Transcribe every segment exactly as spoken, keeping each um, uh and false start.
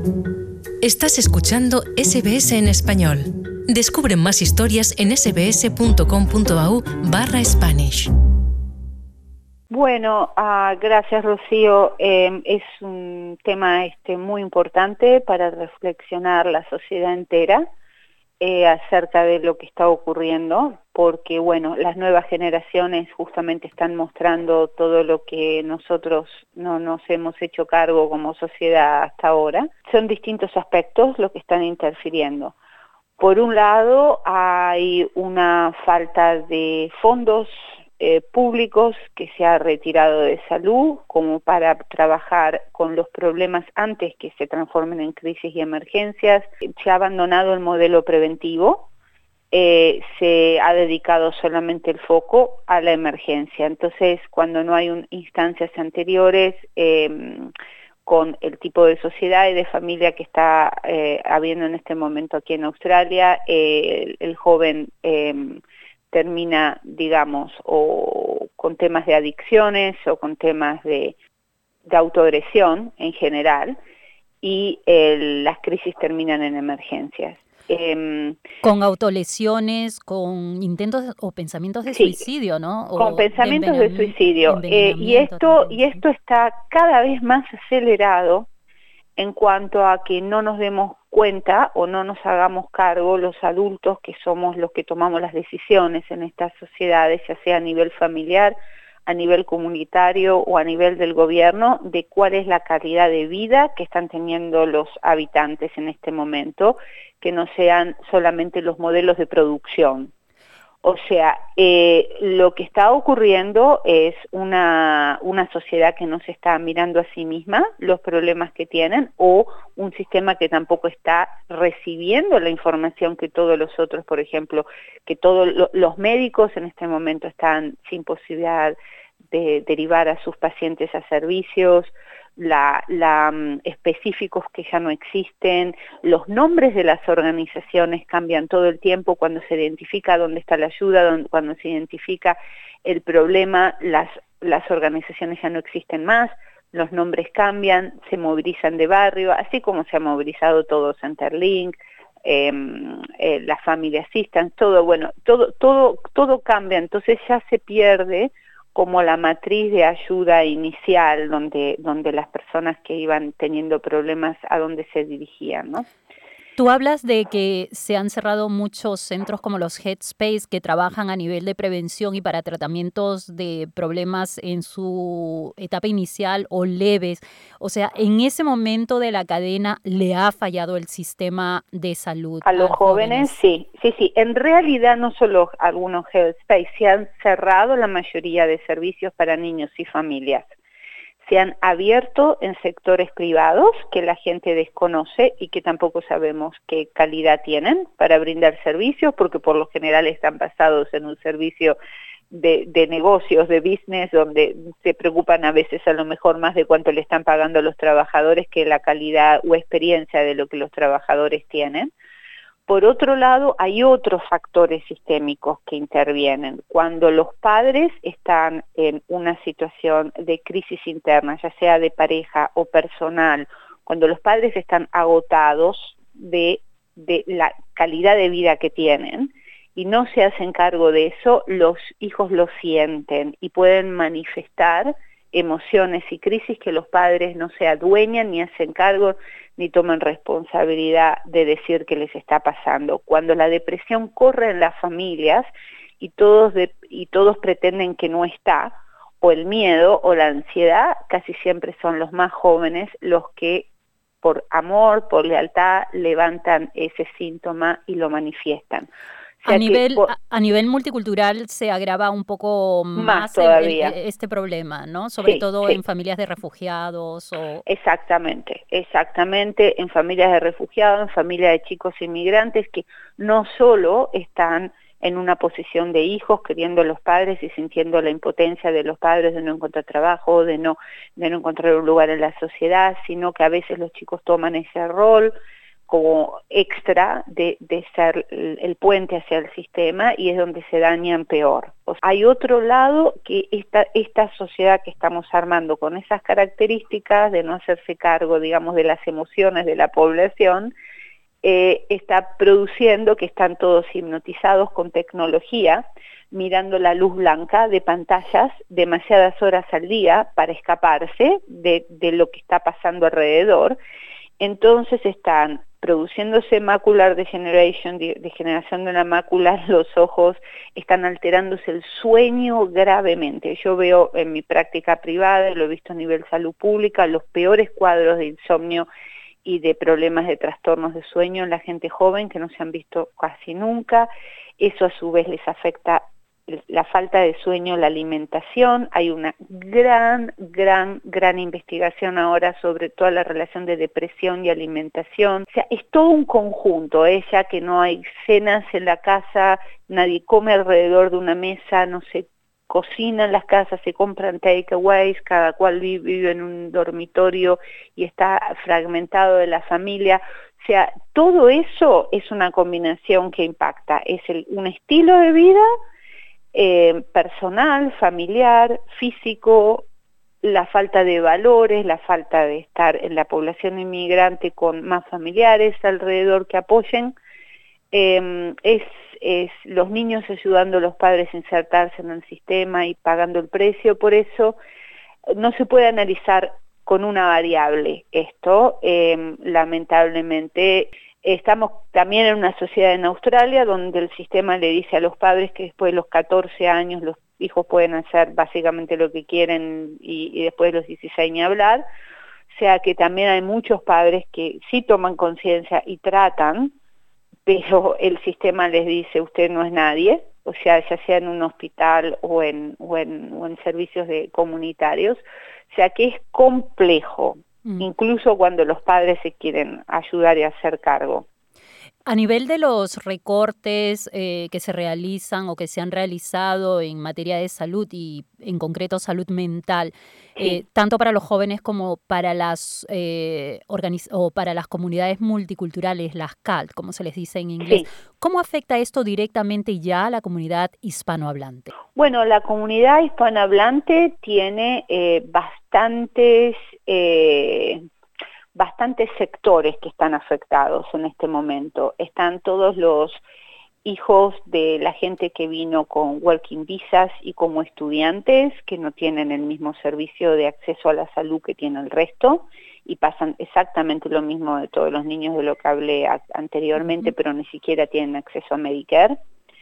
Estás escuchando S B S en español. Descubre más historias en sbs.com.au barra Spanish. Bueno, uh, gracias Rocío. Eh, es un tema este, muy importante para reflexionar la sociedad entera eh, acerca de lo que está ocurriendo, porque bueno, las nuevas generaciones justamente están mostrando todo lo que nosotros no nos hemos hecho cargo como sociedad hasta ahora. Son distintos aspectos los que están interfiriendo. Por un lado, hay una falta de fondos eh, públicos que se ha retirado de salud como para trabajar con los problemas antes que se transformen en crisis y emergencias. Se ha abandonado el modelo preventivo, eh, se ha dedicado solamente el foco a la emergencia. Entonces, cuando no hay un, instancias anteriores, eh, con el tipo de sociedad y de familia que está eh, habiendo en este momento aquí en Australia, eh, el, el joven eh, termina, digamos, o con temas de adicciones o con temas de, de autoagresión en general, y eh, las crisis terminan en emergencias. Eh, con autolesiones, con intentos o pensamientos de sí, suicidio, ¿no? O con pensamientos de, de suicidio. Eh, y, esto, también, y esto está cada vez más acelerado en cuanto a que no nos demos cuenta o no nos hagamos cargo los adultos que somos los que tomamos las decisiones en estas sociedades, ya sea a nivel familiar, a nivel comunitario o a nivel del gobierno, de cuál es la calidad de vida que están teniendo los habitantes en este momento, que no sean solamente los modelos de producción. O sea, eh, lo que está ocurriendo es una, una sociedad que no se está mirando a sí misma los problemas que tienen, o un sistema que tampoco está recibiendo la información que todos los otros, por ejemplo, que todos lo, los médicos en este momento están sin posibilidad de derivar a sus pacientes a servicios, La, la, um, específicos que ya no existen, los nombres de las organizaciones cambian todo el tiempo cuando se identifica dónde está la ayuda, dónde, cuando se identifica el problema, las, las organizaciones ya no existen más, los nombres cambian, se movilizan de barrio, así como se ha movilizado todo Centerlink, eh, eh, la Family Assistance, todo, bueno, todo, todo, todo cambia, entonces ya se pierde como la matriz de ayuda inicial, donde, donde las personas que iban teniendo problemas a dónde se dirigían, ¿no? Tú hablas de que se han cerrado muchos centros como los Headspace que trabajan a nivel de prevención y para tratamientos de problemas en su etapa inicial o leves. O sea, en ese momento de la cadena le ha fallado el sistema de salud a los jóvenes, jóvenes. Sí, sí, sí. En realidad no solo algunos Headspace, se han cerrado la mayoría de servicios para niños y familias. Se han abierto en sectores privados que la gente desconoce y que tampoco sabemos qué calidad tienen para brindar servicios, porque por lo general están basados en un servicio de, de negocios, de business, donde se preocupan a veces a lo mejor más de cuánto le están pagando a los trabajadores que la calidad o experiencia de lo que los trabajadores tienen. Por otro lado, hay otros factores sistémicos que intervienen. Cuando los padres están en una situación de crisis interna, ya sea de pareja o personal, cuando los padres están agotados de, de la calidad de vida que tienen y no se hacen cargo de eso, los hijos lo sienten y pueden manifestar emociones y crisis que los padres no se adueñan ni hacen cargo ni toman responsabilidad de decir qué les está pasando. Cuando la depresión corre en las familias y todos, de, y todos pretenden que no está, o el miedo o la ansiedad, casi siempre son los más jóvenes los que por amor, por lealtad, levantan ese síntoma y lo manifiestan. O sea a, nivel, por, a, a nivel multicultural se agrava un poco más, más todavía. El, el, este problema, ¿no? Sobre sí, todo sí. en familias de refugiados. O... Exactamente, exactamente, en familias de refugiados, en familias de chicos inmigrantes que no solo están en una posición de hijos queriendo a los padres y sintiendo la impotencia de los padres de no encontrar trabajo, de no, de no encontrar un lugar en la sociedad, sino que a veces los chicos toman ese rol como extra de, de ser el, el puente hacia el sistema, y es donde se dañan peor. O sea, hay otro lado que esta, esta sociedad que estamos armando con esas características de no hacerse cargo, digamos, de las emociones de la población, eh, está produciendo que están todos hipnotizados con tecnología, mirando la luz blanca de pantallas demasiadas horas al día para escaparse de, de lo que está pasando alrededor. Entonces están produciéndose macular degeneration, degeneración de la mácula, los ojos, están alterándose el sueño gravemente. Yo veo en mi práctica privada, lo he visto a nivel salud pública, los peores cuadros de insomnio y de problemas de trastornos de sueño en la gente joven que no se han visto casi nunca. Eso a su vez les afecta la falta de sueño, la alimentación. Hay una gran, gran, gran investigación ahora sobre toda la relación de depresión y alimentación. O sea, es todo un conjunto, ¿eh? Ya que no hay cenas en la casa, nadie come alrededor de una mesa, no se cocina en las casas, se compran takeaways, cada cual vive, vive en un dormitorio y está fragmentado de la familia. O sea, todo eso es una combinación que impacta. Es el, un estilo de vida Eh, personal, familiar, físico, la falta de valores, la falta de estar en la población inmigrante con más familiares alrededor que apoyen, eh, es, es los niños ayudando a los padres a insertarse en el sistema y pagando el precio. Por eso no se puede analizar con una variable esto, eh, lamentablemente. Estamos también en una sociedad en Australia donde el sistema le dice a los padres que después de los catorce años los hijos pueden hacer básicamente lo que quieren y, y después de los dieciséis ni hablar. O sea que también hay muchos padres que sí toman conciencia y tratan, pero el sistema les dice usted no es nadie, o sea, ya sea en un hospital o en, o en, o en servicios de comunitarios. O sea que es complejo. Mm. Incluso cuando los padres se quieren ayudar y hacer cargo. A nivel de los recortes eh, que se realizan o que se han realizado en materia de salud y en concreto salud mental, sí. eh, tanto para los jóvenes como para las eh, organiz- o para las comunidades multiculturales, las C A L T, como se les dice en inglés, sí. ¿Cómo afecta esto directamente ya a la comunidad hispanohablante? Bueno, la comunidad hispanohablante tiene eh, bastantes... Eh, bastantes sectores que están afectados en este momento. Están todos los hijos de la gente que vino con working visas y como estudiantes que no tienen el mismo servicio de acceso a la salud que tiene el resto y pasan exactamente lo mismo de todos los niños de lo que hablé a- anteriormente, uh-huh. pero ni siquiera tienen acceso a Medicare.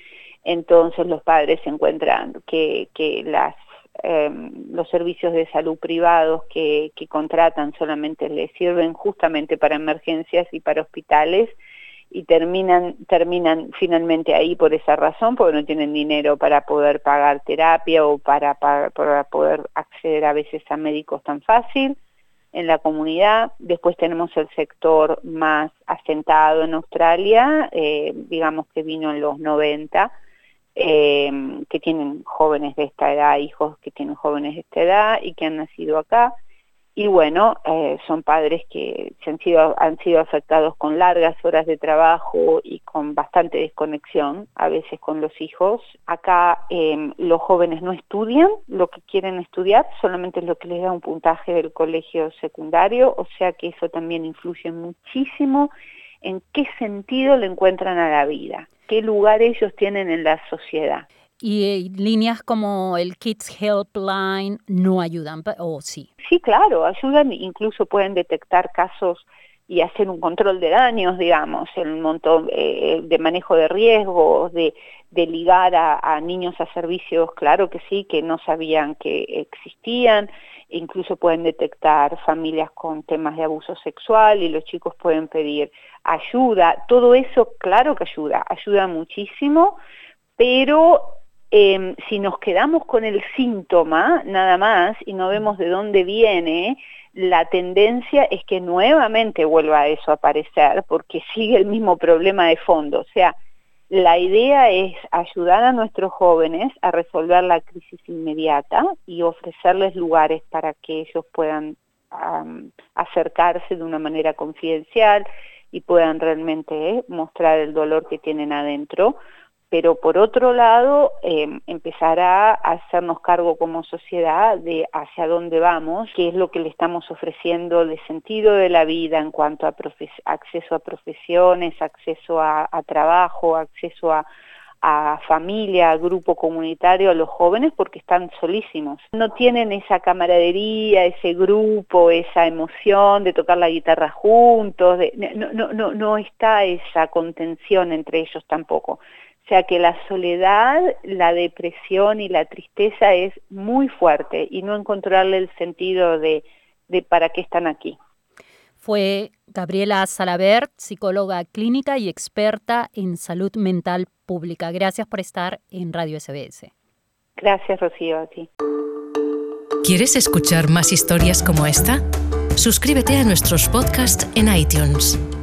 Entonces los padres se encuentran que, que las Eh, los servicios de salud privados que, que contratan solamente les sirven justamente para emergencias y para hospitales y terminan, terminan finalmente ahí por esa razón, porque no tienen dinero para poder pagar terapia o para, para, para poder acceder a veces a médicos tan fácil en la comunidad. Después tenemos el sector más asentado en Australia, eh, digamos que vino en los noventa, Eh, que tienen jóvenes de esta edad, hijos que tienen jóvenes de esta edad y que han nacido acá, y bueno, eh, son padres que se han, sido, han sido afectados con largas horas de trabajo y con bastante desconexión, a veces con los hijos. Acá eh, los jóvenes no estudian lo que quieren estudiar, solamente es lo que les da un puntaje del colegio secundario, o sea que eso también influye muchísimo en qué sentido le encuentran a la vida, qué lugar ellos tienen en la sociedad. ¿Y eh, líneas como el Kids Helpline no ayudan, o sí? Sí, claro, ayudan, incluso pueden detectar casos y hacer un control de daños, digamos, el montón eh, de manejo de riesgos, de, de ligar a, a niños a servicios, claro que sí, que no sabían que existían. Incluso pueden detectar familias con temas de abuso sexual y los chicos pueden pedir ayuda. Todo eso, claro que ayuda, ayuda muchísimo, pero eh, si nos quedamos con el síntoma nada más y no vemos de dónde viene, la tendencia es que nuevamente vuelva a eso a aparecer porque sigue el mismo problema de fondo. O sea, la idea es ayudar a nuestros jóvenes a resolver la crisis inmediata y ofrecerles lugares para que ellos puedan um, acercarse de una manera confidencial, y puedan realmente eh, mostrar el dolor que tienen adentro. Pero por otro lado, eh, empezar a hacernos cargo como sociedad de hacia dónde vamos, qué es lo que le estamos ofreciendo de sentido de la vida en cuanto a acceso a profesiones, acceso a, a trabajo, acceso a, a familia, a grupo comunitario, a los jóvenes, porque están solísimos. No tienen esa camaradería, ese grupo, esa emoción de tocar la guitarra juntos, de, no, no, no, no está esa contención entre ellos tampoco. O sea que la soledad, la depresión y la tristeza es muy fuerte y no encontrarle el sentido de, de para qué están aquí. Fue Gabriela Salabert, psicóloga clínica y experta en salud mental pública. Gracias por estar en Radio S B S. Gracias, Rocío, a ti. ¿Quieres escuchar más historias como esta? Suscríbete a nuestros podcasts en iTunes.